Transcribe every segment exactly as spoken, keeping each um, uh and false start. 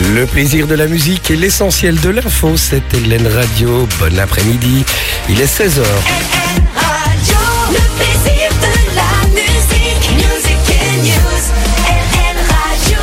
Le plaisir de la musique et l'essentiel de l'info, c'est Hélène Radio. Bon après-midi, il est seize heures. Hélène Radio, le plaisir de la musique, music and news. Hélène Radio.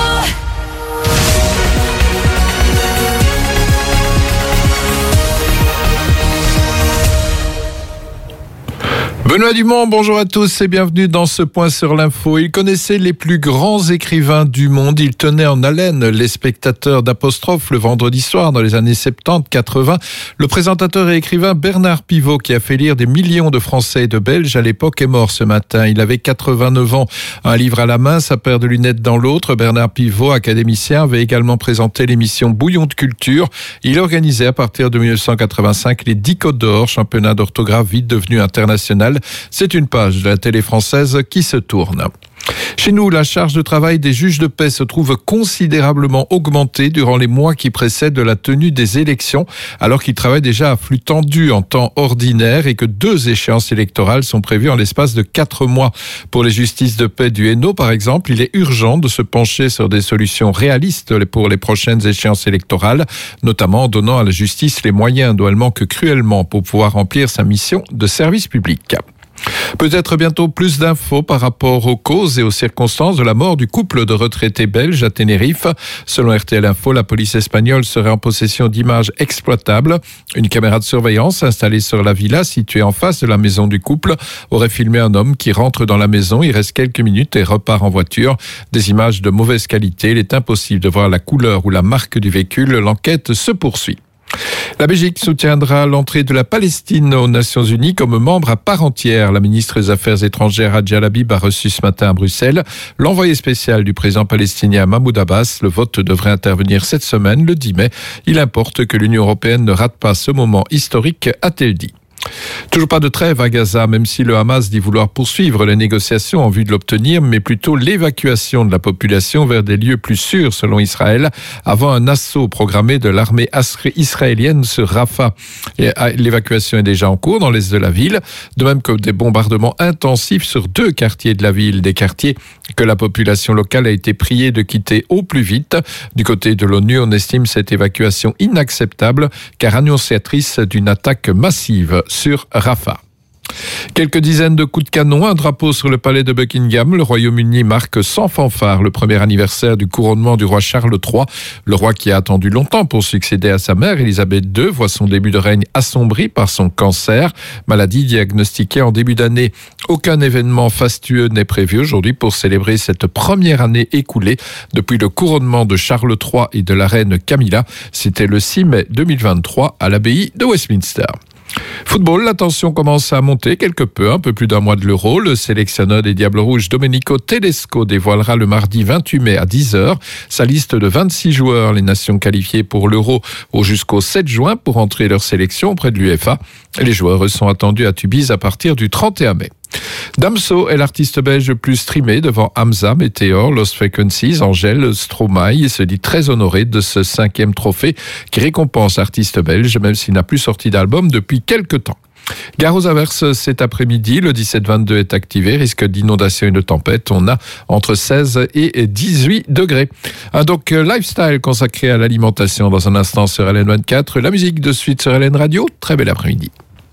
Benoît Dumont, bonjour à tous et bienvenue dans ce point sur l'info. Il connaissait les plus grands écrivains du monde. Il tenait en haleine les spectateurs d'Apostrophe le vendredi soir dans les années soixante-dix quatre-vingts. Le présentateur et écrivain Bernard Pivot, qui a fait lire des millions de Français et de Belges à l'époque, est mort ce matin. Il avait quatre-vingt-neuf ans. Un livre à la main, sa paire de lunettes dans l'autre. Bernard Pivot, académicien, avait également présenté l'émission Bouillon de culture. Il organisait à partir de dix-neuf cent quatre-vingt-cinq les dix Côtes d'Or, championnat d'orthographe vite devenu international. C'est une page de la télé française qui se tourne. Chez nous, la charge de travail des juges de paix se trouve considérablement augmentée durant les mois qui précèdent la tenue des élections, alors qu'ils travaillent déjà à flux tendu en temps ordinaire et que deux échéances électorales sont prévues en l'espace de quatre mois. Pour les justices de paix du Hainaut, par exemple, il est urgent de se pencher sur des solutions réalistes pour les prochaines échéances électorales, notamment en donnant à la justice les moyens dont elle manque cruellement pour pouvoir remplir sa mission de service public. Peut-être bientôt plus d'infos par rapport aux causes et aux circonstances de la mort du couple de retraités belges à Tenerife. Selon R T L Info, la police espagnole serait en possession d'images exploitables. Une caméra de surveillance installée sur la villa située en face de la maison du couple aurait filmé un homme qui rentre dans la maison, il reste quelques minutes et repart en voiture. Des images de mauvaise qualité, il est impossible de voir la couleur ou la marque du véhicule. L'enquête se poursuit. La Belgique soutiendra l'entrée de la Palestine aux Nations Unies comme membre à part entière. La ministre des Affaires étrangères Hadja Labib a reçu ce matin à Bruxelles l'envoyé spécial du président palestinien Mahmoud Abbas. Le vote devrait intervenir cette semaine, le dix mai. Il importe que l'Union européenne ne rate pas ce moment historique, a-t-elle dit. Toujours pas de trêve à Gaza, même si le Hamas dit vouloir poursuivre les négociations en vue de l'obtenir, mais plutôt l'évacuation de la population vers des lieux plus sûrs, selon Israël, avant un assaut programmé de l'armée israélienne sur Rafah. Et l'évacuation est déjà en cours dans l'est de la ville, de même que des bombardements intensifs sur deux quartiers de la ville, des quartiers que la population locale a été priée de quitter au plus vite. Du côté de l'ONU, on estime cette évacuation inacceptable, car annonciatrice d'une attaque massive sur Rafah. Quelques dizaines de coups de canon, un drapeau sur le palais de Buckingham. Le Royaume-Uni marque sans fanfare le premier anniversaire du couronnement du roi Charles trois. Le roi qui a attendu longtemps pour succéder à sa mère, Élisabeth deux, voit son début de règne assombri par son cancer, maladie diagnostiquée en début d'année. Aucun événement fastueux n'est prévu aujourd'hui pour célébrer cette première année écoulée depuis le couronnement de Charles trois et de la reine Camilla. C'était le six mai deux mille vingt-trois à l'abbaye de Westminster. Football, la tension commence à monter quelque peu, un peu plus d'un mois de l'Euro. Le sélectionneur des Diables Rouges, Domenico Tedesco, dévoilera le mardi vingt-huit mai à dix heures sa liste de vingt-six joueurs. Les nations qualifiées pour l'Euro ont jusqu'au sept juin pour entrer leur sélection auprès de l'UEFA. Les joueurs sont attendus à Tubize à partir du trente et un mai. Damso est l'artiste belge le plus streamé devant Hamza, Meteor, Lost Frequencies, Angèle, Stromae. Il se dit très honoré de ce cinquième trophée qui récompense l'artiste belge, même s'il n'a plus sorti d'album depuis quelques temps. Gare aux averses cet après-midi, le dix-sept vingt-deux est activé, risque d'inondation et de tempête. On a entre seize et dix-huit degrés. Un donc lifestyle consacré à l'alimentation dans un instant sur L N vingt-quatre. La musique de suite sur L N Radio. Très bel après-midi.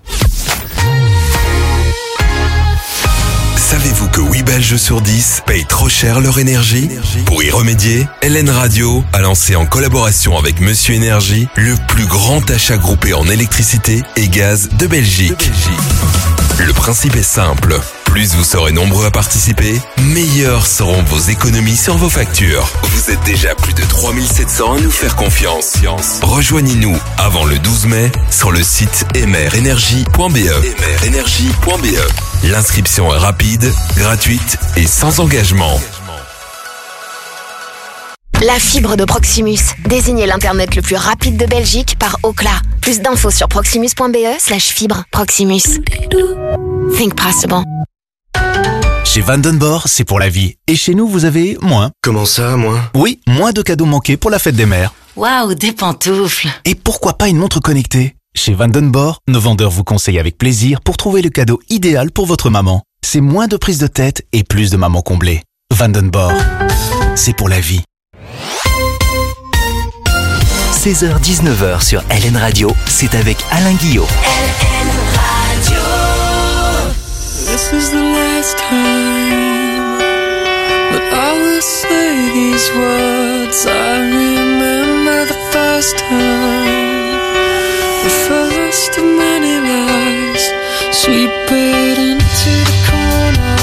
Savez-vous que huit Belges sur dix payent trop cher leur énergie ? Pour y remédier, L N Radio a lancé en collaboration avec Monsieur Énergie le plus grand achat groupé en électricité et gaz de Belgique. Le principe est simple. Plus vous serez nombreux à participer, meilleures seront vos économies sur vos factures. Vous êtes déjà plus de trois mille sept cents à nous faire confiance. Rejoignez-nous avant le douze mai sur le site emerenergie point b e. emerenergie point b e. L'inscription est rapide, gratuite et sans engagement. La fibre de Proximus, désignez l'internet le plus rapide de Belgique par Ookla. Plus d'infos sur proximus point b e slash fibre. Proximus. Think possible. Chez Vandenborg, c'est pour la vie. Et chez nous, vous avez moins. Comment ça, moins ? Oui, moins de cadeaux manqués pour la fête des mères. Waouh, des pantoufles. Et pourquoi pas une montre connectée ? Chez Vandenborg, nos vendeurs vous conseillent avec plaisir pour trouver le cadeau idéal pour votre maman. C'est moins de prise de tête et plus de mamans comblées. Vandenborg, c'est pour la vie. seize heures dix-neuf heures sur L N Radio, c'est avec Alain Guillot. L N Radio. This is the last time that I will say these words. I remember the first time, the first of many lies, sweep it into the corner.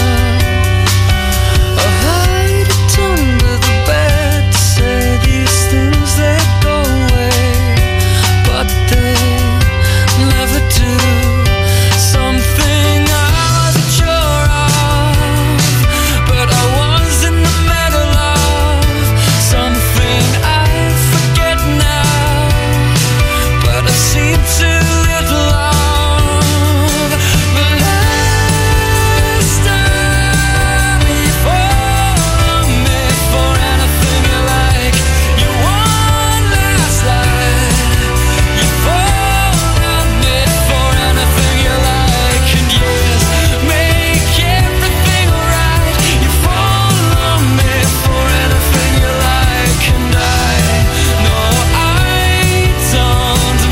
I hide it under the bed to say these things that go away, but they never do. Something I wasn't sure of, but I was in the middle of. Something I forget now, but I seem to little of. The last time you fall on me for anything you like, you want last light. You fall on me for anything you like, and yes, make everything alright. You fall on me for anything you like, and I know I don't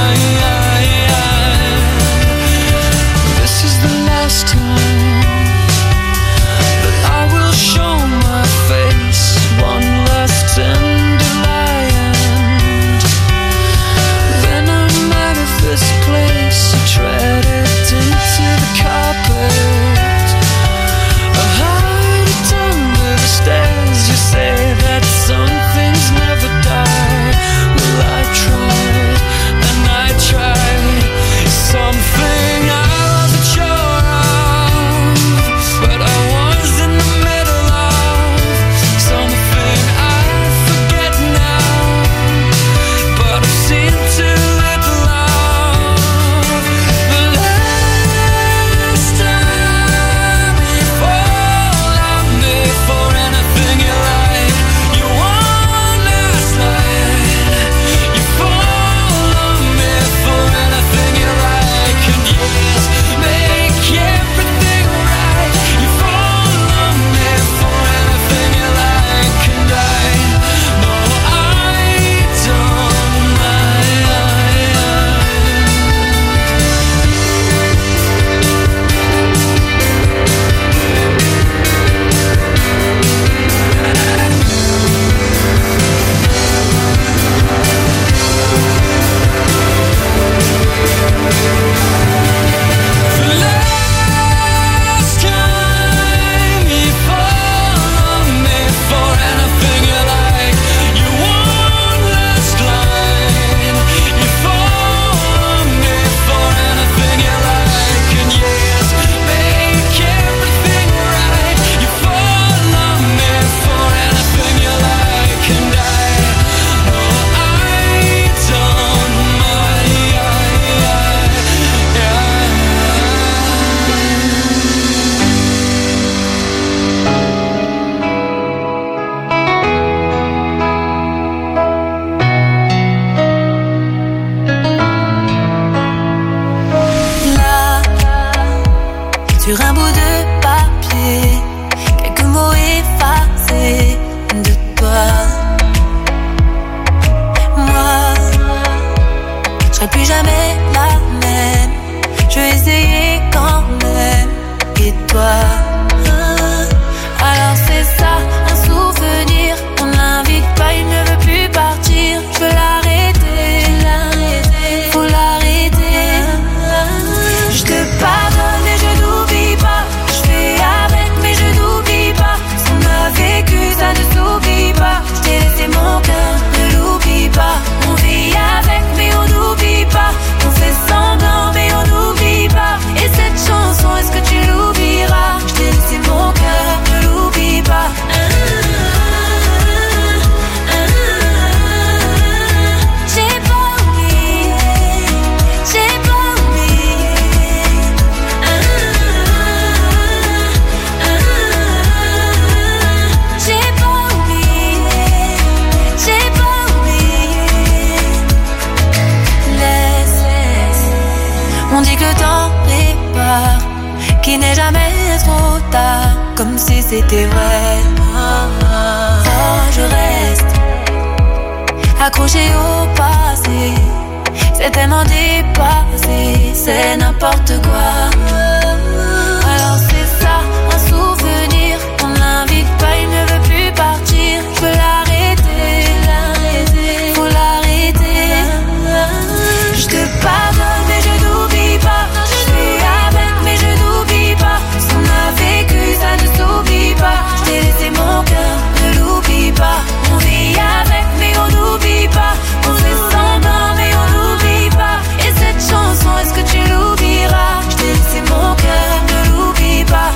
mind. This is the last time that I will show my face. One last tender lie, and then I'm out of this place. I tread it into the carpet. I hide it under the stairs. You say that some things never die. Well, I tried and I tried. Something I wasn't sure of, but I was in the middle of. Something I forget now, but I've seen too little of. The last time you fall on me for anything you like, you want last light. You fall on me for anything you like, and yes, make everything right. You fall on me for anything you like, and I know I don't mind. The last time you fall on me for anything you like, you want last line. You fall on me for anything you like, and yes, make everything right. You fall on me for anything you like, and I know I don't mind. Là, sur un bout de papier, quelques mots effacés de toi. Moi, je serai plus jamais la même. Je vais essayer quand même. Et toi, alors c'est ça, un souvenir. On l'invite pas, il ne veut plus partir. Je veux l'arrêter, l'arrêter, faut l'arrêter. Je te pardonne et je n'oublie pas. Je fais avec mais je n'oublie pas. Ce qu'on a vécu ça ne s'oublie pas. Je t'ai laissé mon cœur, ne l'oublie pas. On vit avec mais on n'oublie pas. On fait semblant mais on n'oublie pas. Et cette chanson, est-ce que tu l'oublieras? Je t'ai laissé mon cœur, ne l'oublie pas. J'ai pas oublié, j'ai pas oublié. J'ai pas oublié, j'ai pas oublié. Laisse, laisse. On dit que le temps répare, qu'il n'est jamais trop tard, comme si c'était vrai. Oh, je reste accroché au passé. C'est tellement dépassé, c'est n'importe quoi. Alors c'est ça, un souvenir. On l'invite pas, il ne veut plus partir. Je veux l'arrêter, l'arrêter, faut l'arrêter. Je te pardonne mais je n'oublie pas. Je fais avec mais je n'oublie pas. Ce qu'on a vécu ça ne s'oublie pas. Je t'ai laissé mon cœur, ne l'oublie pas. On vit avec mais on n'oublie pas. On fait semblant mais on n'oublie pas. Et cette chanson, est-ce que tu l'oublieras? Je t'ai laissé mon cœur, ne l'oublie pas.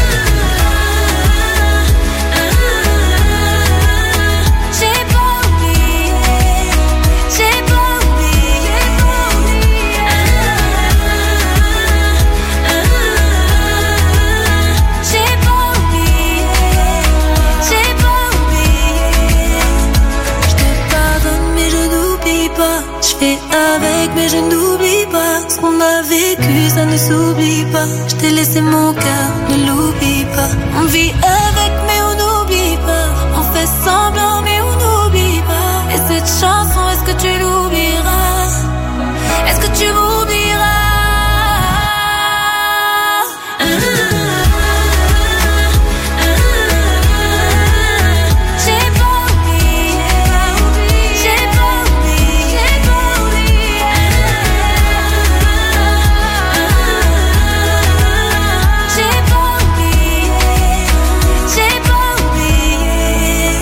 J'ai pas oublié, j'ai pas oublié. J'ai pas oublié, j'ai pas oublié. Je te pardonne mais je n'oublie pas. Je fais avec mais je n'oublie pas. Ce qu'on a vécu ça ne s'oublie pas. Je t'ai laissé mon cœur, ne l'oublie pas. On vit avec mais on n'oublie pas. On fait semblant mais on n'oublie pas. Et cette chanson, est-ce que tu l'oublieras? Est-ce que tu m'oublieras? J'ai pas oublié, j'ai pas oublié, j'ai pas oublié. J'ai pas oublié, j'ai pas oublié.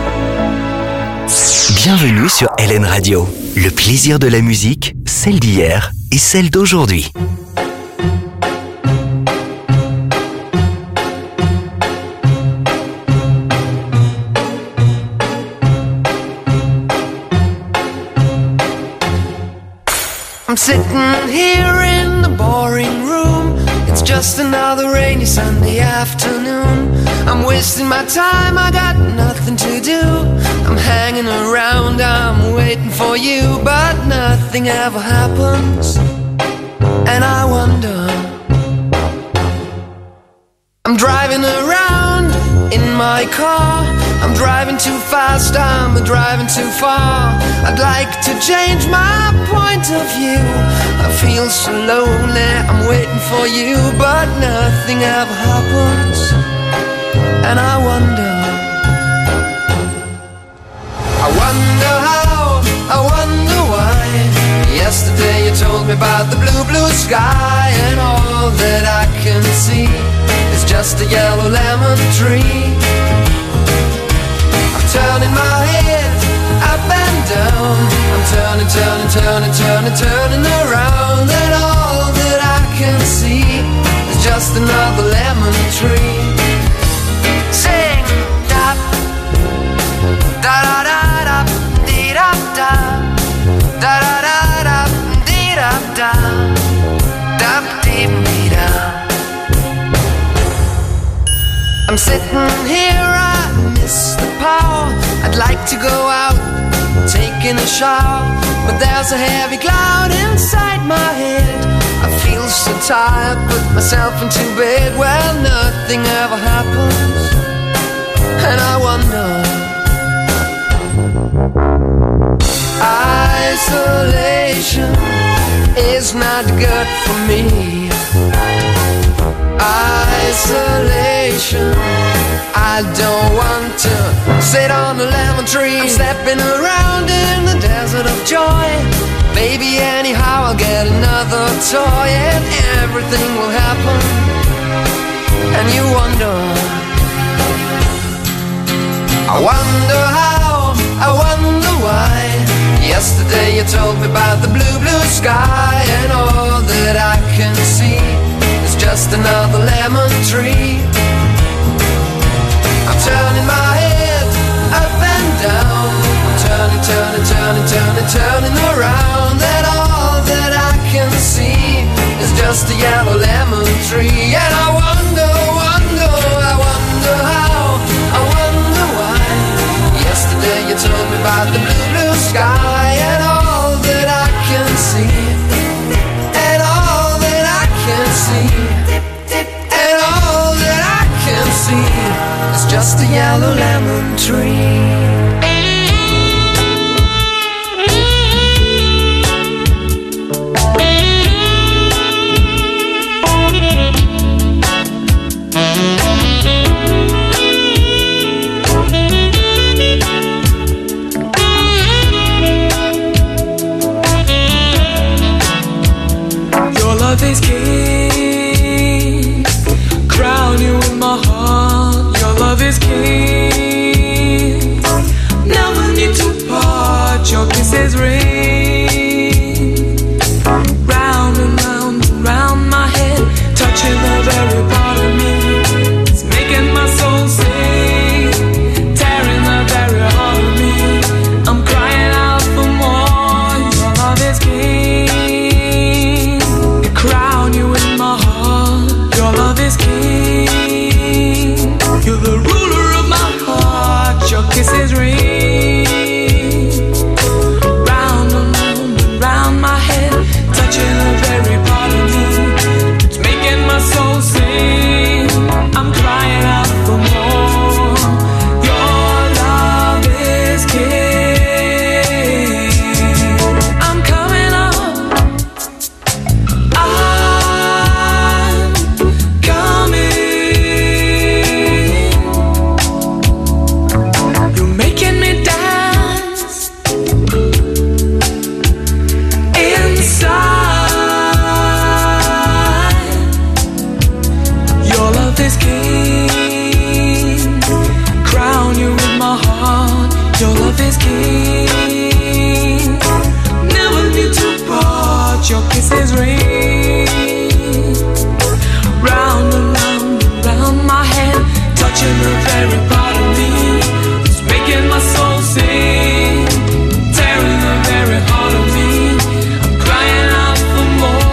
Bienvenue sur L N Radio. Le plaisir de la musique, celle d'hier et celle d'aujourd'hui. I'm sitting here in the boring room. It's just another rainy Sunday afternoon. I'm wasting my time, I got nothing to do. I'm hanging around, I'm waiting for you, but nothing ever happens. And I wonder, I'm driving around in my car. I'm driving too fast, I'm driving too far. I'd like to change my point of view. I feel so lonely, I'm waiting for you, but nothing ever happens. And I wonder, I wonder how, I wonder why. Yesterday you told me about the blue, blue sky, and all that I can see is just a yellow lemon tree. Turning my head up and down. I'm turning, turning, turning, turning, turning around. And all that I can see is just another lemon tree. Sing da da da da da dee da da da da da da dee da da da dee dee da. I'm sitting here, I miss the power. I'd like to go out, taking a shower, but there's a heavy cloud inside my head. I feel so tired, put myself into bed. Well, nothing ever happens, and I wonder. Isolation is not good for me. Isolation, I don't want to sit on a lemon tree. I'm stepping around in the desert of joy. Maybe anyhow I'll get another toy, and everything will happen. And you wonder, I wonder how, I wonder why. Yesterday you told me about the blue, blue sky, and all that I can see is just another lemon tree. I'm turning my head up and down. I'm turning, turning, turning, turning, turning around. And all that I can see is just a yellow lemon tree. And I wonder, wonder, I wonder how, I wonder why. Yesterday you told me about the blue, blue sky, and all that I can see, and all that I can see, and all that I can see is just a yellow lemon tree. is king. Never need to part, your kisses ring. Round and round and round my head, touching the very part of me. It's making my soul sing, tearing the very heart of me. I'm crying out for more.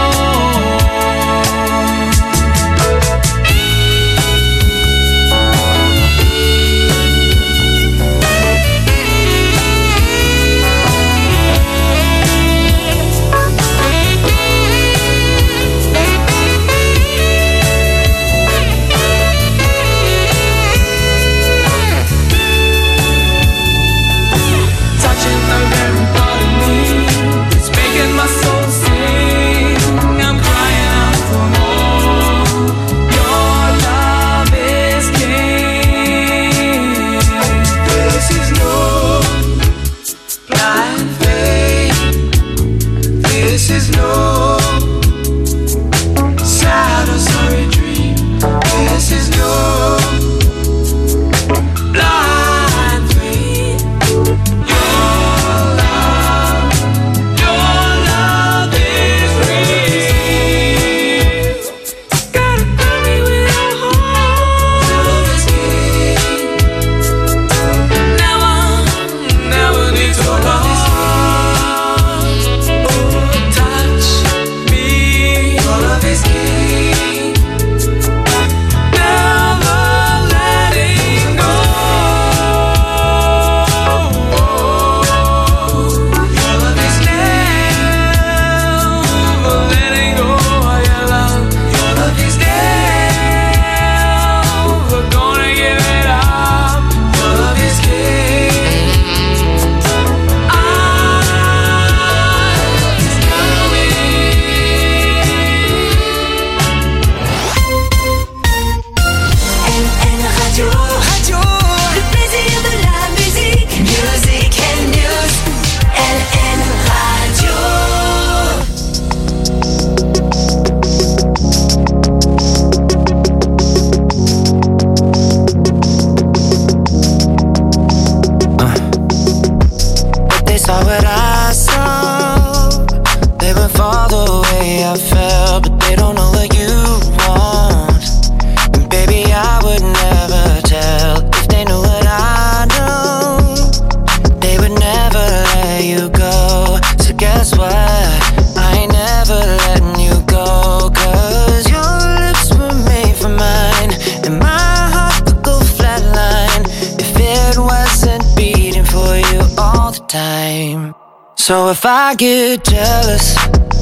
So if I get jealous,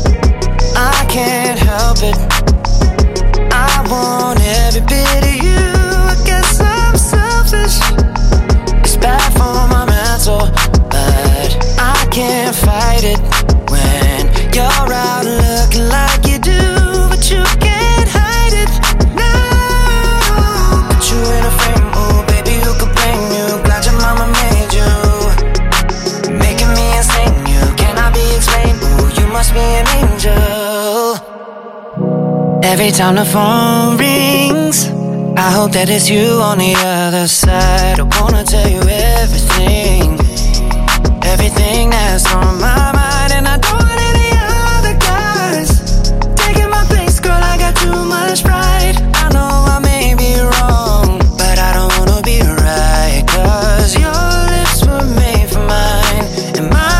I can't help it. I want every bit of you. I guess I'm selfish. It's bad for my mental, but I can't fight it. When you're out looking like you do, but you can't hide it. No, put you in a frame, oh baby, who could blame you? Glad your mama made you, making me insane. Explain, ooh, you must be an angel. Every time the phone rings, I hope that it's you on the other side. I wanna tell you everything, everything that's on my mind. And I don't want any other guys taking my place, girl, I got too much pride. I know I may be wrong, but I don't wanna be right. Cause your lips were made for mine, and my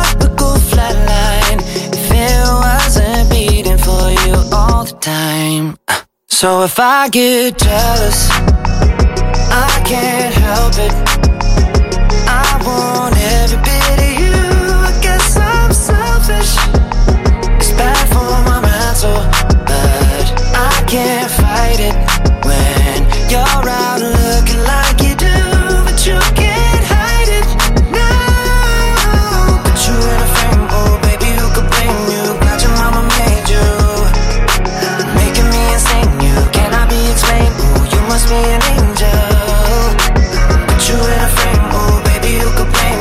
all the time. So if I get jealous, I can't help it. I want every bit of you. I guess I'm selfish. It's bad for my mental, but I can't fight it. When you're out looking like you do, but you can't hide it. No, put you in a frame, oh baby, who could blame you? Glad your mama made you, making me insane. You cannot be explained. Ooh, you must be an angel. Put you in a frame, oh baby, who could blame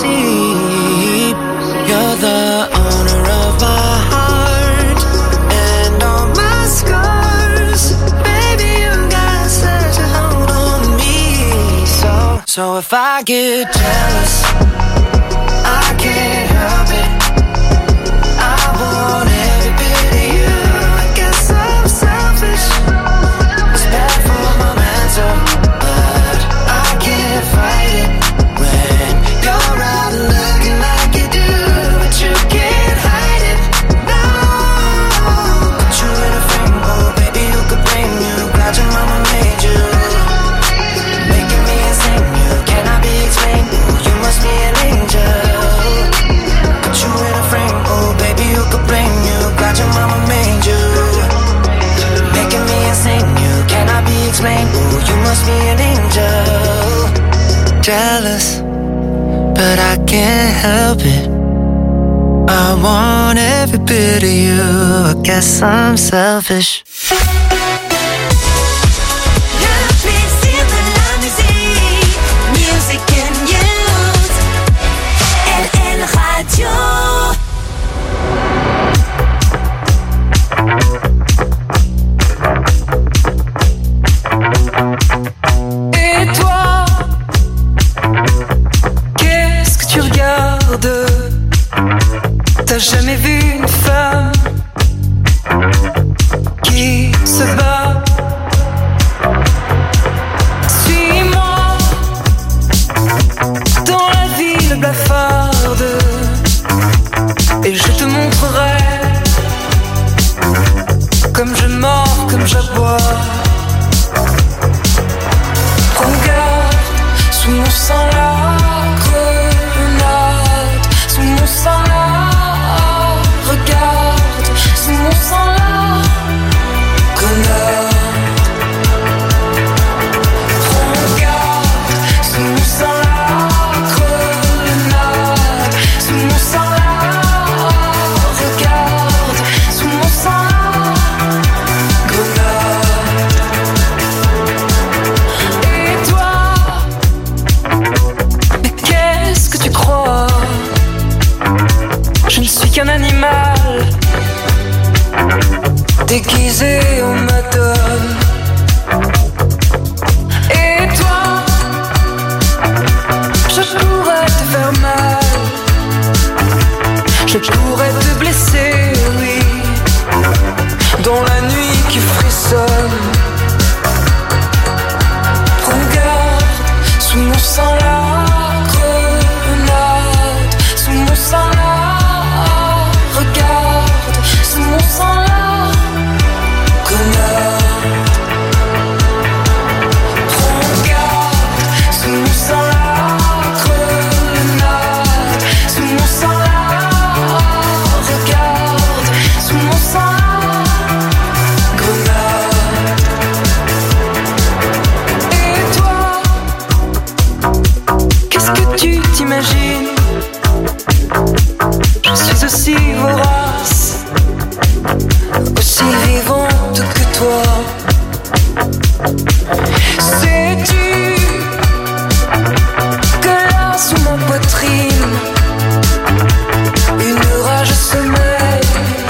see. You're the owner of my heart and all my scars. Baby, you got such a hold on me. So, so if I get jealous, I can't help it. I want every bit of you. I guess I'm selfish. It's bad for my mental, but I can't fight it when you're out looking like you do, but you can't hide it. No, put you in a frame, oh baby, who could blame you? Glad your mama made you, making me insane. You cannot be explained. Ooh, you must be an angel. Put you in a frame, oh baby, who could blame you? Glad your mama made you, making me insane. You cannot be explained. Ooh, you must be an angel. Jealous, but I can't help it. I want every bit of you. I guess I'm selfish. Le plaisir de la musique, music and news, L L Radio. Et toi, qu'est-ce que tu regardes? T'as jamais vu une femme qui se bat? Suis-moi dans la ville blafarde et je te montrerai comme je mords, comme j'aboie. Regarde, sous mon sang la grenade, sous mon sang la, regarde, sous mon sang la grenade. Regarde, sous mon sang la grenade, sous mon sang la, regarde, sous mon sang la grenade. Et toi, mais qu'est-ce que tu crois? Je ne suis qu'un animal déguisé en madone. Et toi, je pourrais te faire mal, je pourrais te blesser, oui, dans la nuit qui frissonne. Regarde, sous mon sang la grenade, sous mon sang la, regarde, sous mon sang la grenade. Regarde, sous mon sang la grenade, sous mon sang la, regarde, sous mon sang la grenade. Et toi, qu'est-ce que tu t'imagines? Je suis aussi vorace, aussi vivante que toi. Sais-tu que là sous ma poitrine, une rage sommeille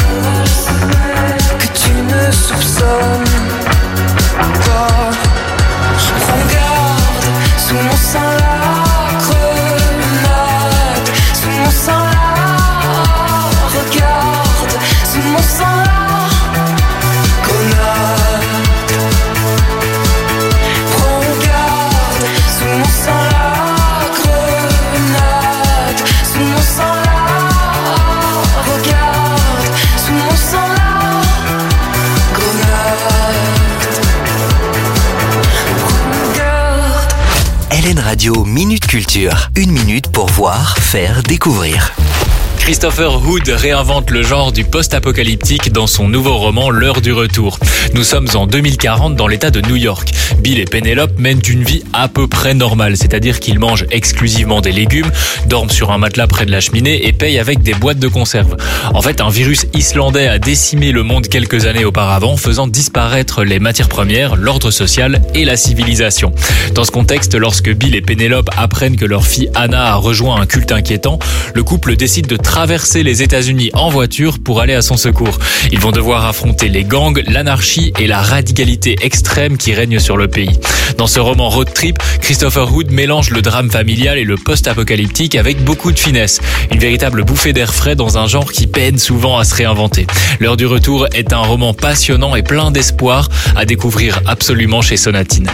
que tu ne soupçonnes pas. Regarde, sous mon sang la grenade, sous mon sang la, regarde, sous mon sang la grenade. Regarde, sous mon sang la grenade, sous mon sang la, regarde, sous mon sang la grenade. Regarde. L N Radio Minute Culture. Une minute pour voir, faire, découvrir. Christopher Hood réinvente le genre du post-apocalyptique dans son nouveau roman L'heure du retour. Nous sommes en deux mille quarante dans l'état de New York. Bill et Penelope mènent une vie à peu près normale, c'est-à-dire qu'ils mangent exclusivement des légumes, dorment sur un matelas près de la cheminée et payent avec des boîtes de conserve. En fait, un virus islandais a décimé le monde quelques années auparavant, faisant disparaître les matières premières, l'ordre social et la civilisation. Dans ce contexte, lorsque Bill et Penelope apprennent que leur fille Anna a rejoint un culte inquiétant, le couple décide de traverser les États-Unis en voiture pour aller à son secours. Ils vont devoir affronter les gangs, l'anarchie et la radicalité extrême qui règne sur le pays. Dans ce roman road trip, Christopher Hood mélange le drame familial et le post-apocalyptique avec beaucoup de finesse. Une véritable bouffée d'air frais dans un genre qui peine souvent à se réinventer. L'heure du retour est un roman passionnant et plein d'espoir à découvrir absolument chez Sonatine.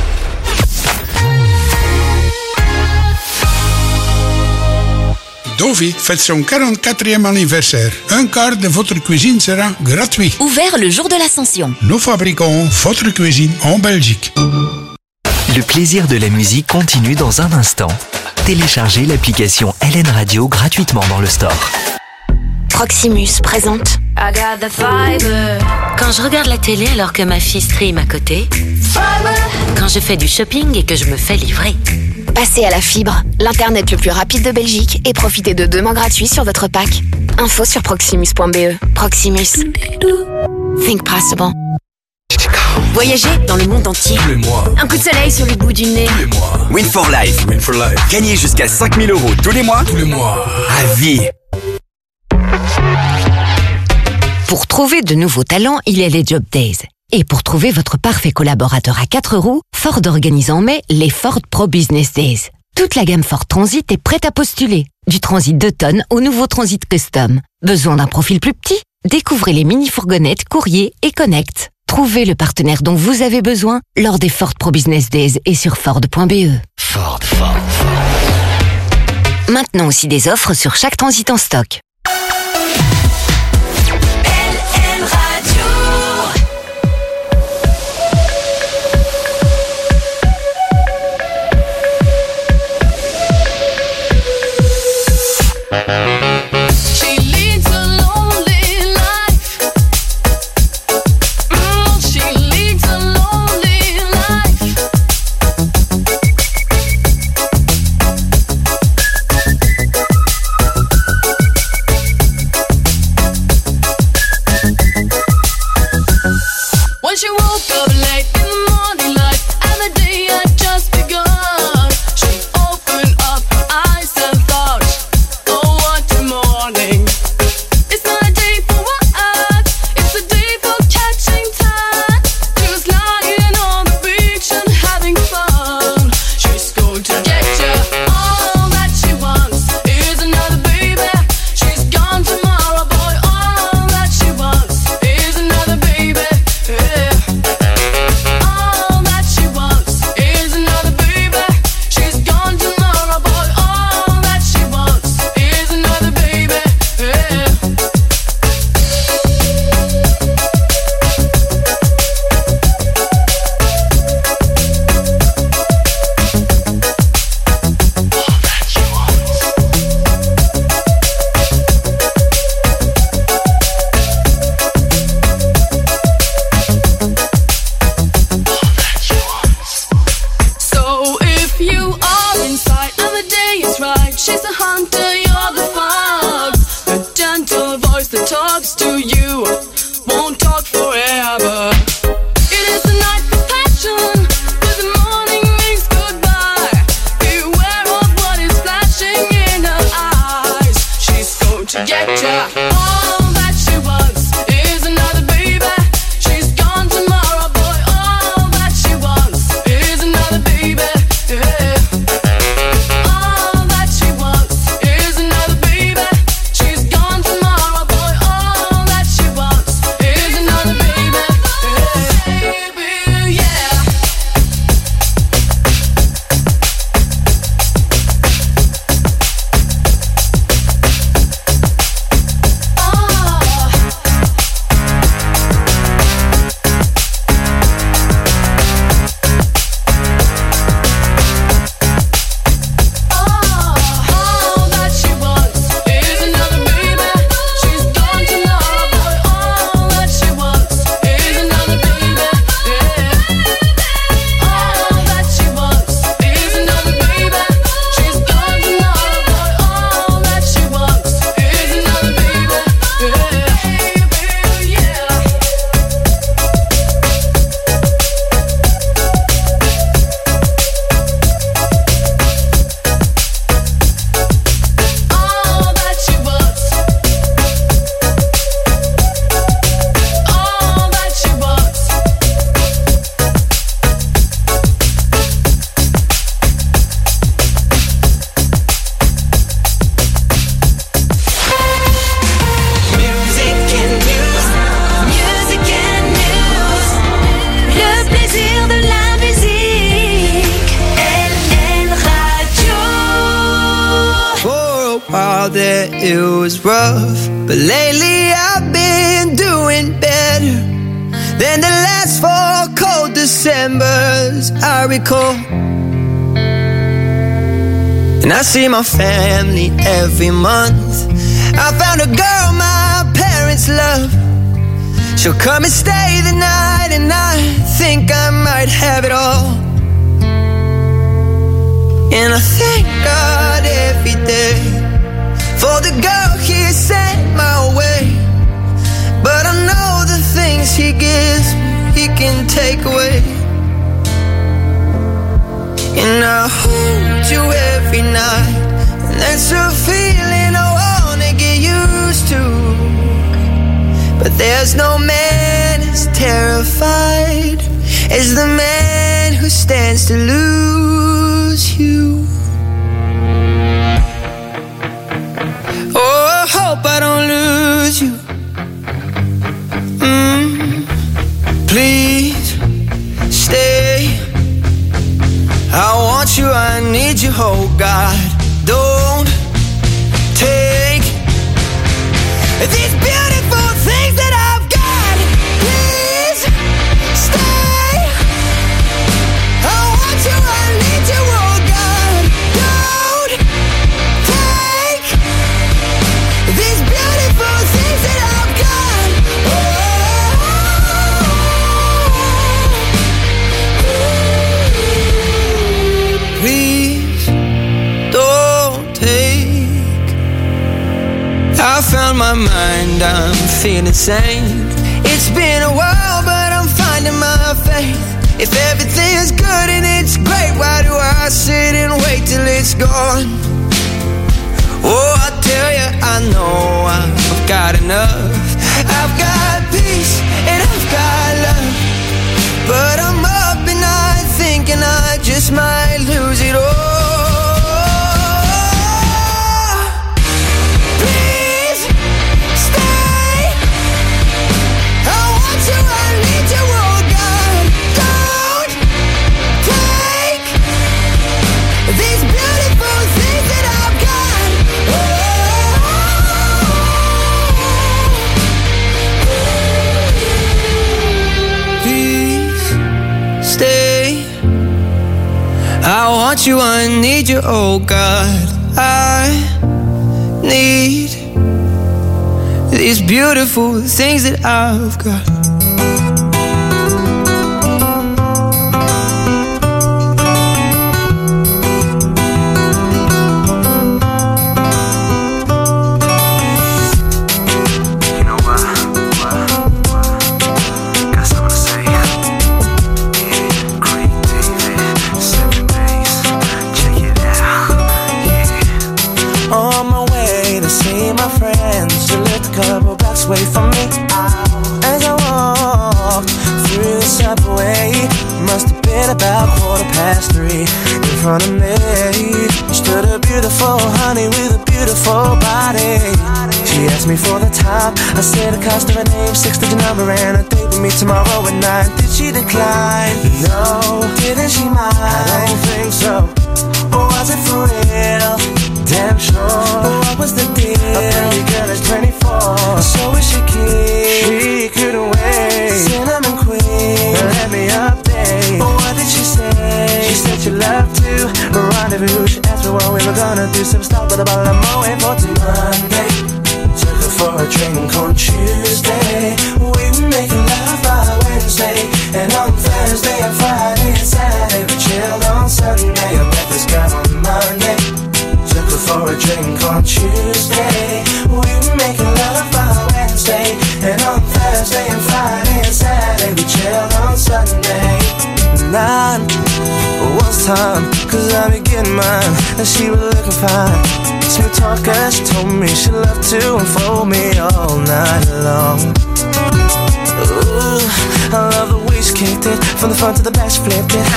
Dovi fête son quarante-quatrième anniversaire. Un quart de votre cuisine sera gratuit. Ouvert le jour de l'Ascension. Nous fabriquons votre cuisine en Belgique. Le plaisir de la musique continue dans un instant. Téléchargez l'application L N Radio gratuitement dans le store. Proximus présente. Quand je regarde la télé alors que ma fille stream à côté. Quand je fais du shopping et que je me fais livrer. Passez à la fibre, l'internet le plus rapide de Belgique et profitez de deux mois gratuits sur votre pack. Info sur proximus point b e. Proximus. Think possible. Voyager dans le monde entier. Tous les mois. Un coup de soleil sur le bout du nez. Tous les mois. Win for Life. Win for Life. Gagnez jusqu'à cinq mille euros tous les mois. Tous les mois. À vie. Pour trouver de nouveaux talents, il y a les Job Days. Et pour trouver votre parfait collaborateur à quatre roues, Ford organise en mai les Ford Pro Business Days. Toute la gamme Ford Transit est prête à postuler. Du Transit deux tonnes au nouveau Transit Custom. Besoin d'un profil plus petit? Découvrez les mini-fourgonnettes, courrier et Connect. Trouvez le partenaire dont vous avez besoin lors des Ford Pro Business Days et sur Ford point b e. Ford, Ford, Ford. Maintenant aussi des offres sur chaque Transit en stock. She leads a lonely life. Mm, she leads a lonely life. When she woke up late in the morning light and the day had just begun, she opened up her eyes and thought, oh, what a morning. It's not a day for work, it's a day for catching time. She was lying on the beach and having fun. She's going to get you. All that she wants is another baby. She's gone tomorrow, boy. All that she wants is another baby. Yeah. All that she wants is another baby. She's gone tomorrow, boy. All that she wants is another baby. Yeah. So if you are inside and the day is right, she's a hunter, you're the fox. The gentle voice that talks to you won't talk forever. It is the night for passion, but the morning means goodbye. Beware of what is flashing in her eyes. She's going to get ya. All that she wants is another baby. She's gone tomorrow, boy. All that she wants is another baby. Yeah. All that she wants is another baby. She's gone tomorrow, boy. All that she wants is another baby. Yeah. Baby, yeah. while there it was rough. But lately I've been doing better than the last four cold Decembers I recall. And I see my family every month. I found a girl my parents love. She'll come and stay the night, and I think I might have it all. And I thank God every day for the girl He sent my way. But I know the things He gives me, He can take away. And I hold you every night, and that's a feeling I wanna get used to. But there's no man as terrified as the man who stands to lose you. Oh, I hope I don't lose you. Mm, please stay. I want you, I need you, oh God. Don't take these beautiful things that I've got. Please stay. I want you, I need you, oh God. Don't take these beautiful things that I've got. Oh, please don't take. I found my mind, I'm feeling sane. It's been a while, but I'm finding my faith. If everything is good and it's great, why do I sit and wait till it's gone? Oh, I tell you, I know I've got enough. I've got peace and I've got love. But I'm up and night thinking I just might lose it all. I want you, I need you, oh God. I need these beautiful things that I've got. Away from me as I walked through the subway. Must have been about quarter past three. In front of me stood a beautiful honey with a beautiful body. She asked me for the time. I said the cost of her name, six-digit number, and a date with me tomorrow at nine. Did she decline? No. Didn't she mind? I don't think so. Or was it for real? Damn sure. What was the deal? A pretty girl is twenty-four, so is she keen? She couldn't wait. Cinnamon queen, let me update. What did she say? She said she loved to rendezvous. She asked me what we were gonna do. Some stuff, but about I'm waiting for till Monday. Took her for a drink on Tuesday. We were making love by Wednesday, and on Thursday and Friday and Saturday we chilled on Sunday. I met this guy on Monday. Took her for a drink on Tuesday. We were making love by Wednesday, and on Thursday and Friday and Saturday we chilled on Sunday. Nine was time, cause I be getting mine, and she was looking fine. Smooth talker, she told me she loved to unfold me all night long. Ooh, I love the way she kicked it, from the front to the back she flipped it.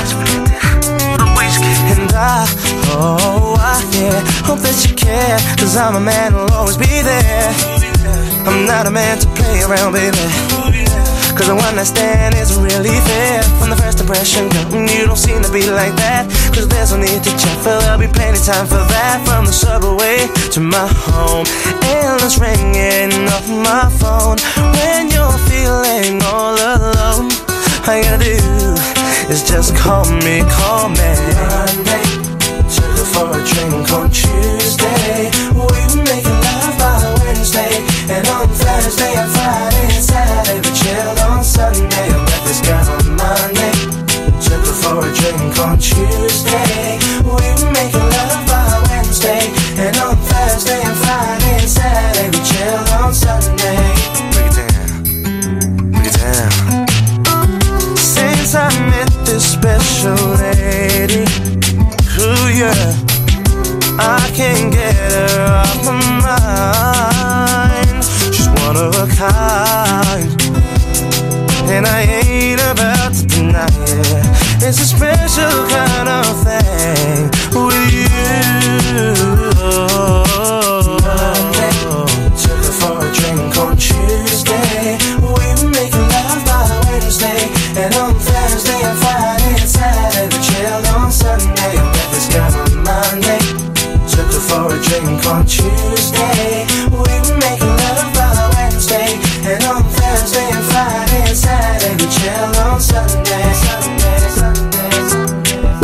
And I, oh, I, yeah, hope that you care, cause I'm a man who'll always be there. I'm not a man to play around, baby, Cause the one night stand isn't really fair. From the first impression, girl, you don't seem to be like that. Cause there's no need to check, for there'll be plenty time for that. From the subway to my home, endless ringing off my phone. When you're feeling all alone, all you gotta do is just call me, call me. Monday, took her for a drink on Tuesday. We were making love by Wednesday. And on Thursday and Friday and Saturday we chilled on Sunday. I met this girl on Monday, took her for a drink on Tuesday. We were making love by Wednesday. And on Thursday and Friday and Saturday we chilled on Sunday. Break it down, break it down. Since I met this special lady, ooh yeah, I can't get her off my mind. She's one of a kind, and I ain't about to deny it. It's a special kind of thing with you. Monday, took her for a drink on Tuesday. We were making love by Wednesday. And on Thursday and Friday and Saturday we chilled on Sunday. I met this girl on Monday, took her for a drink on Tuesday. We were making love by Wednesday. And on Thursday and Friday and Saturday we chilled on Sunday. Sunday, Sunday, Sunday.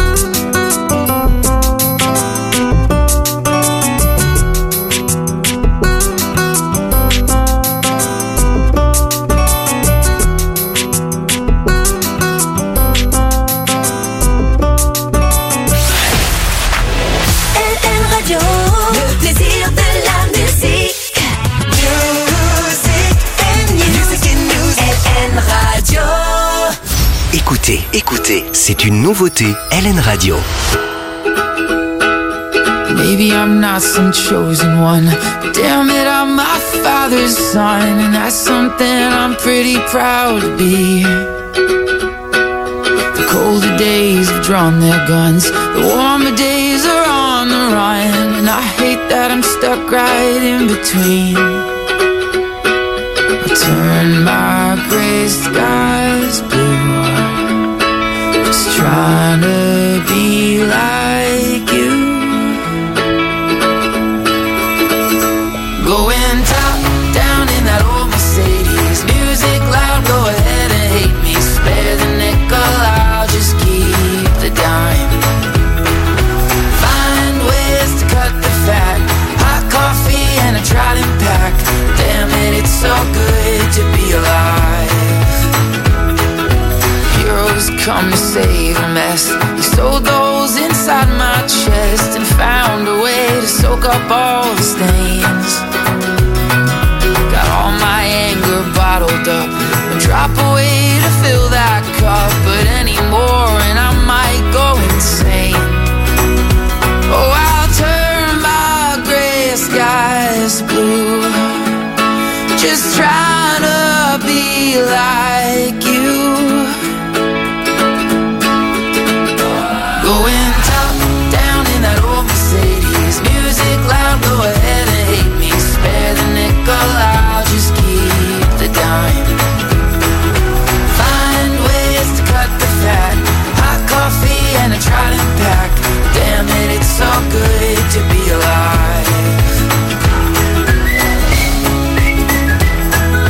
Écoutez, écoutez, c'est une nouveauté L N Radio. Maybe I'm not some chosen one, but damn it, I'm my father's son, and that's something I'm pretty proud to be. The colder days have drawn their guns, the warmer days are on the run, and I hate that I'm stuck right in between. I turn my gray skies blue, just trying to be like you. Going top down in that old Mercedes, music loud, go ahead and hate me. Spare the nickel, I'll just keep the dime. Find ways to cut the fat, hot coffee and a Trident pack. Damn it, it's so good to be alive. Heroes come to save a mess. He stowed those inside my chest and found a way to soak up all the stains. Got all my anger bottled up, and drop away to fill that cup. But anymore and I might go insane. Oh, I'll turn my gray skies blue, just trying to be like you. Going top down in that old Mercedes, music loud, go ahead and hate me. Spare the nickel, I'll just keep the dime. Find ways to cut the fat, hot coffee and a Trident pack. Damn it, it's so good to be alive.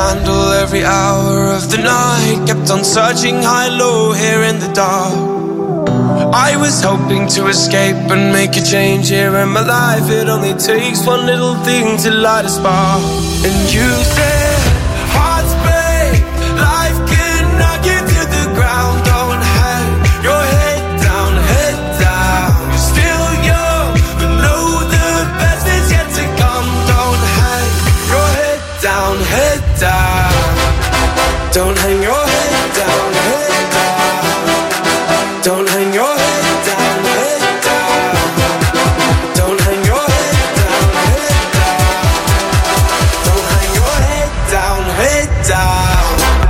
candle every hour of the night. Kept on searching high, low, here in the dark. I was hoping to escape and make a change here in my life. It only takes one little thing to light a spark. And you said, hearts break, life can knock you to the ground. Don't hang your head down, head down. You're still young, but know the best is yet to come. Don't hang your head down, head down. Don't hang your head down, head down. Don't hang your head down, head down. Don't hang your head down, head down. Don't hang your head down, head down.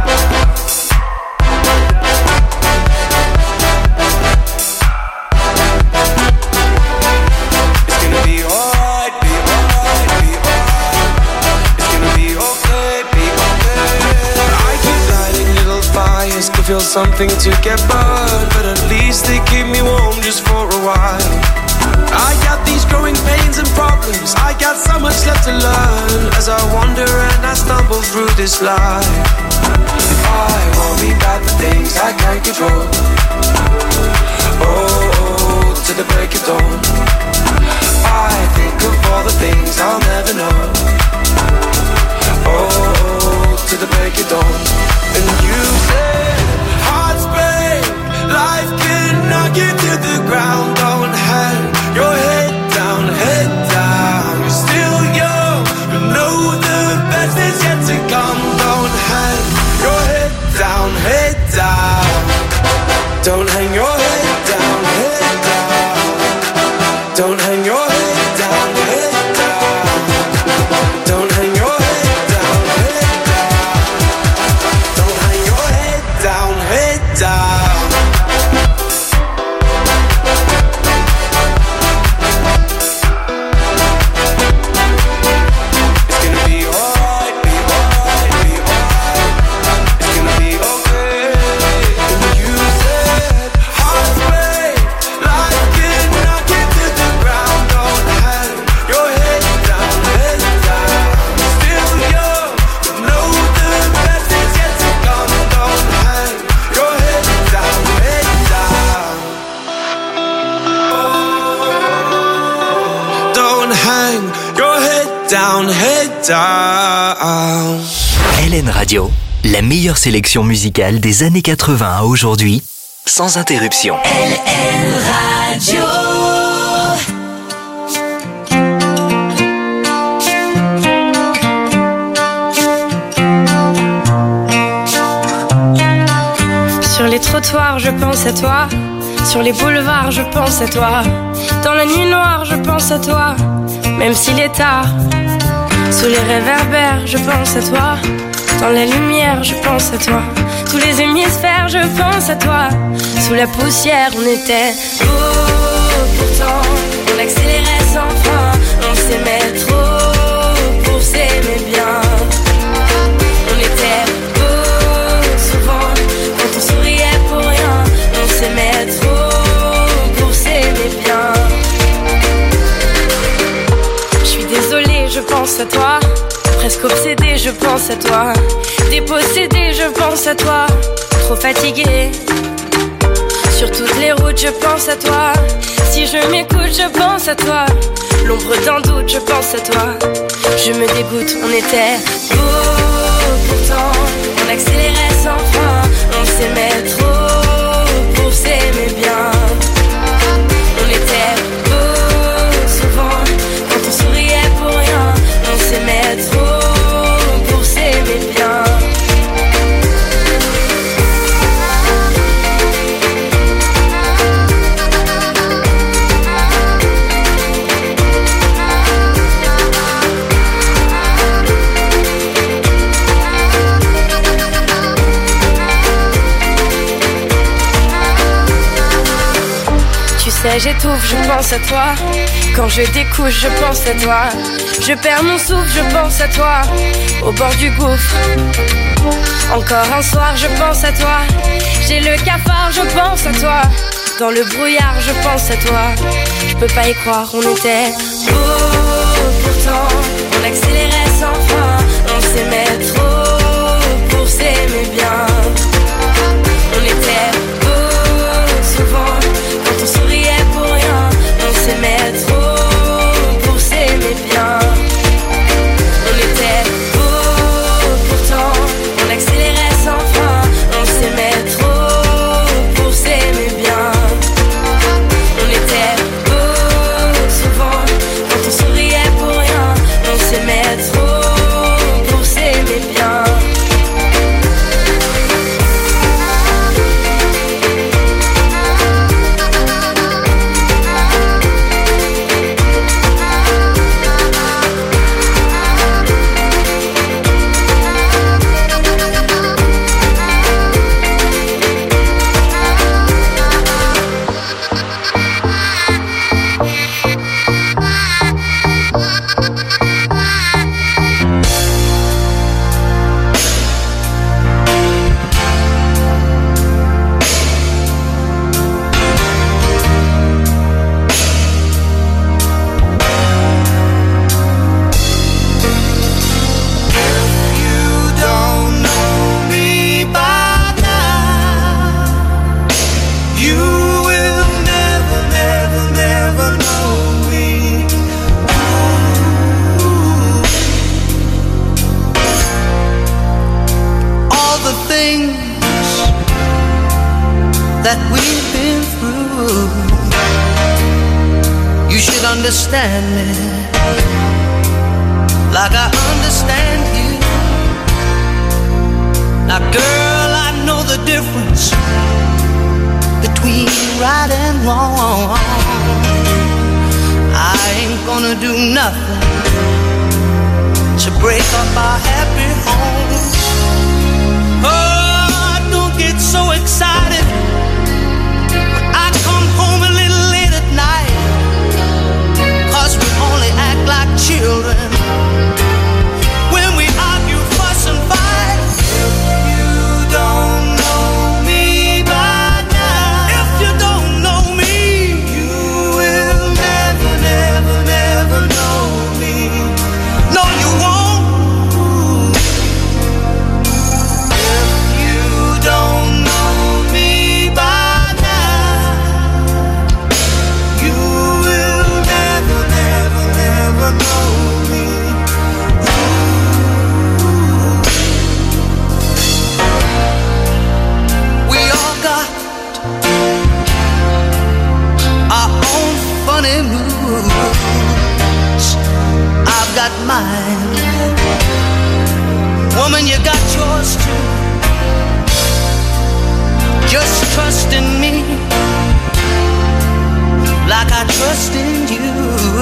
It's gonna be alright, be alright, be alright. It's gonna be okay, be okay. I keep lighting little fires to feel something to get burned, but at least they keep me warm just for a while. I got these growing pains and problems, I got so much left to learn as I wander and I stumble through this life. I worry about the things I can't control. Oh, oh, to the break of dawn. I think of all the things I'll never know. Oh, oh, to the break of dawn. And you said, hearts break, life can knock you to the ground. Don't hang your head down, head down. You're still young, but know the best is yet to come. Don't hang your head down, head down. Don't hang your head down, head down. Don't hang your head down, head down. Don't hang your head down, head down. Don't hang your head down, head down. It's gonna be alright, be alright, be alright. It's gonna be okay. And you said, hearts break, life can knock you to the ground. Don't hang your head down, head down. Still young, but know the best is yet to come. Don't hang your head down, head down. Don't hang your head down, head down. L N Radio, la meilleure sélection musicale des années quatre-vingts à aujourd'hui, sans interruption. L N Radio. Sur les trottoirs, je pense à toi. Sur les boulevards, je pense à toi. Dans la nuit noire, je pense à toi. Même s'il est tard. Sous les réverbères, je pense à toi. Dans la lumière, je pense à toi. Tous les hémisphères, je pense à toi. Sous la poussière, on était beau. Pourtant, on accélérait sans fin. On s'aimait trop pour s'aimer bien. On était beau souvent. Quand on souriait pour rien. On s'aimait trop pour s'aimer bien. Je suis désolée, je pense à toi. Presque obsédée, je pense à toi. Dépossédée, je pense à toi. Trop fatiguée. Sur toutes les routes, je pense à toi. Si je m'écoute, je pense à toi. L'ombre d'un doute, je pense à toi. Je me dégoûte, on était beau. Pourtant, on accélérait sans fin. On s'aimait trop pour s'aimer bien. On était beau souvent. Quand on souriait pour rien. On s'aimait trop pour s'aimer bien. Tu sais, j'étouffe, je pense à toi. Quand je découche, je pense à toi. Je perds mon souffle, je pense à toi. Au bord du gouffre. Encore un soir, je pense à toi. J'ai le cafard, je pense à toi. Dans le brouillard, je pense à toi. Je peux pas y croire, on était beau. Pourtant, on accélérait sans fin. On s'aimait trop things that we've been through. You should understand me like I understand you. Now girl, I know the difference between right and wrong. I ain't gonna do nothing to break up our happy home. Oh, don't get so excited when I come home a little late at night, 'cause we only act like children when we argue, fuss and fight. If you don't know me by now, if you don't know me, you will never, never, never know me. No, you won't. If you don't know me by now, you will never, never, never know me. We all got our own funny moods. I've got mine. Woman, you got yours too. Just trust in me like I trust in you.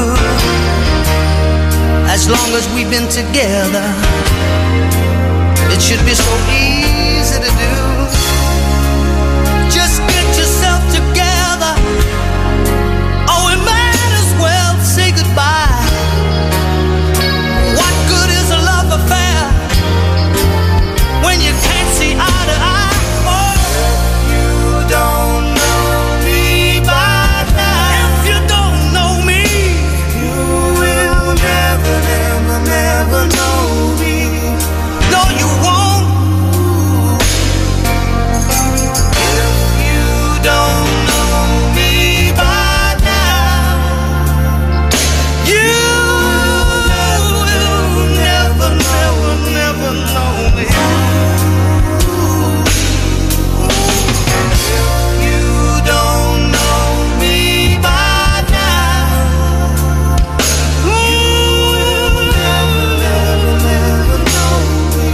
As long as we've been together, it should be so easy to do. Just get yourself together, or we might as well say goodbye. What good is a love affair when you can't see eye to eye? Oh, you don't know me by now. If you don't know me, you will never, never, never know me. No, you won't. If you don't know me by now, you will never, never, never know me. If you don't know me by now, you will never, never, never know me.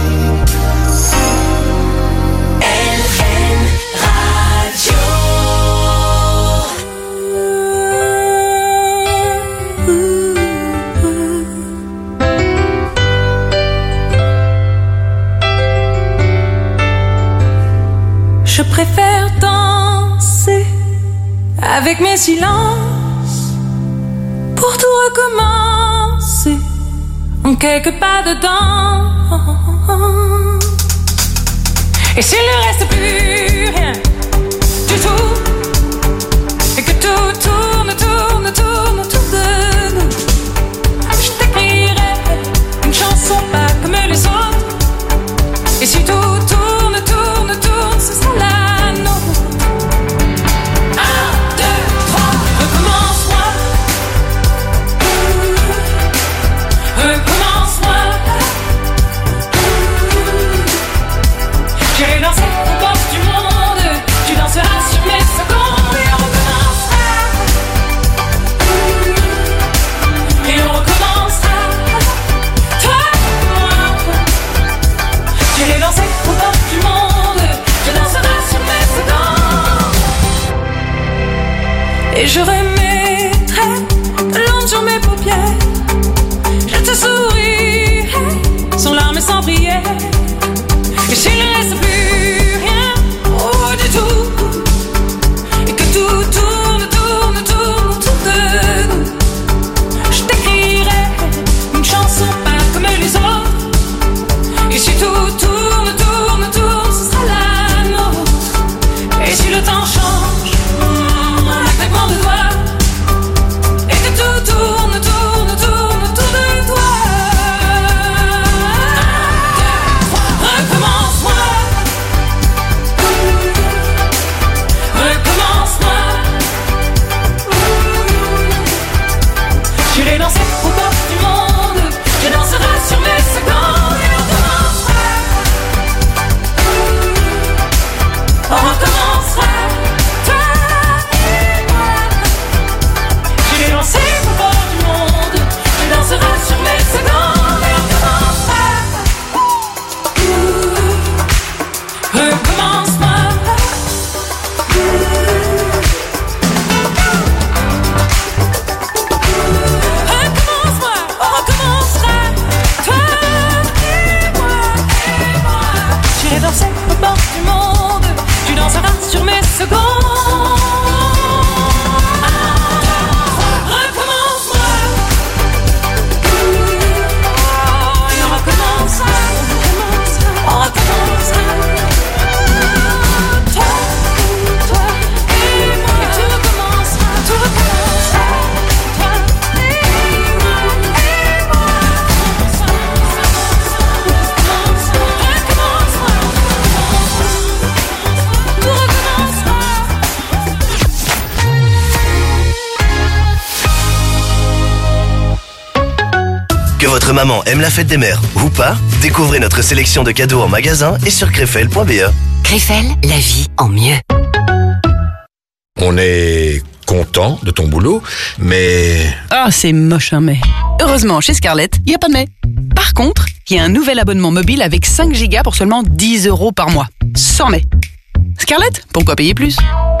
Je préfère danser avec mes silences pour tout recommencer en quelques pas dedans. Et s'il ne reste plus rien du tout, et que tout tourne, tourne, tourne autour de nous, je t'écrirai une chanson pas comme les autres. Et si tout tourne, tourne, tourne, ce sera la nôtre. Un, deux, trois, recommence-moi. Recommence-moi. J'irai danser aux portes du monde. Tu danseras sur mes secondes et on recommencera. Et on recommencera. Toi et moi. J'irai danser aux portes du monde. Je danserai sur mes secondes. Et je remettrai de l'ombre sur mes paupières. Je te sourirai sans larmes et sans prière. Et s'il ne reste plus rien, oh du tout, et que tout tourne, tourne, tourne autour de nous, je t'écrirai une chanson pas comme les autres. Et si tout tourne, tourne, tourne, ce sera la nôtre. Et si le temps change, en un claquement de doigts, j'irai danser au bord du monde. Tu danseras sur mes secondes. Que votre maman aime la fête des mères ou pas, découvrez notre sélection de cadeaux en magasin et sur Krefel point b e. Krefel, la vie en mieux. On est content de ton boulot, mais... Ah, c'est moche un mais. Heureusement, chez Scarlett, il n'y a pas de mais. Par contre, il y a un nouvel abonnement mobile avec cinq gigas pour seulement dix euros par mois. Sans mais. Scarlett, pourquoi payer plus ?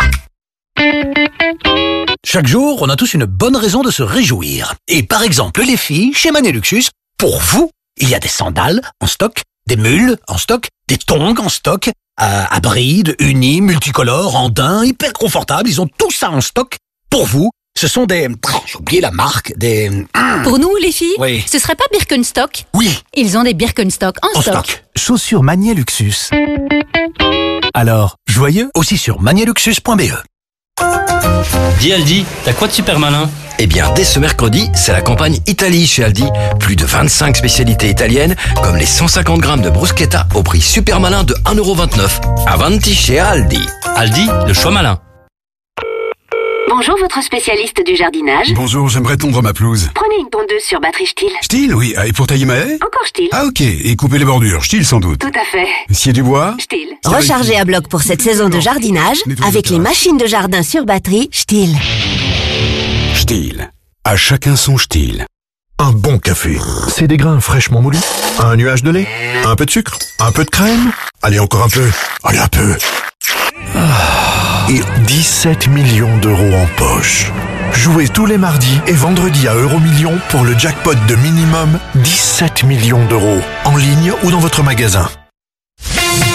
Chaque jour, on a tous une bonne raison de se réjouir. Et par exemple, les filles, chez Mané Luxus, pour vous, il y a des sandales en stock, des mules en stock, des tongs en stock, à, à brides, unis, multicolores, en daim, hyper confortables, ils ont tout ça en stock. Pour vous, ce sont des... J'ai oublié la marque, des... Pour nous, les filles, oui. Ce serait pas Birkenstock ? Oui. Ils ont des Birkenstock en, En stock. stock. Chaussures Magnier Luxus. Alors, joyeux ? Aussi sur magnier luxus point b e. Dis Aldi, t'as quoi de super malin ? Eh bien, dès ce mercredi, c'est la campagne Italie chez Aldi. Plus de vingt-cinq spécialités italiennes, comme les cent cinquante grammes de bruschetta au prix super malin de un euro vingt-neuf. Avanti chez Aldi. Aldi, le choix malin. Bonjour, votre spécialiste du jardinage. Bonjour, j'aimerais tondre ma pelouse. Prenez une tondeuse sur batterie Stihl. Stihl, oui. Et pour tailler ma haie ? Encore Stihl. Ah ok, et couper les bordures, Stihl sans doute. Tout à fait. Scier du bois ? Stihl. Rechargez à bloc pour cette saison de jardinage avec les machines de jardin sur batterie Stihl. Stihl. À chacun son Stihl. Un bon café, c'est des grains fraîchement moulus, un nuage de lait, un peu de sucre, un peu de crème, allez encore un peu, allez un peu. Ah, et dix-sept millions d'euros en poche. Jouez tous les mardis et vendredis à Euromillions pour le jackpot de minimum dix-sept millions d'euros, en ligne ou dans votre magasin.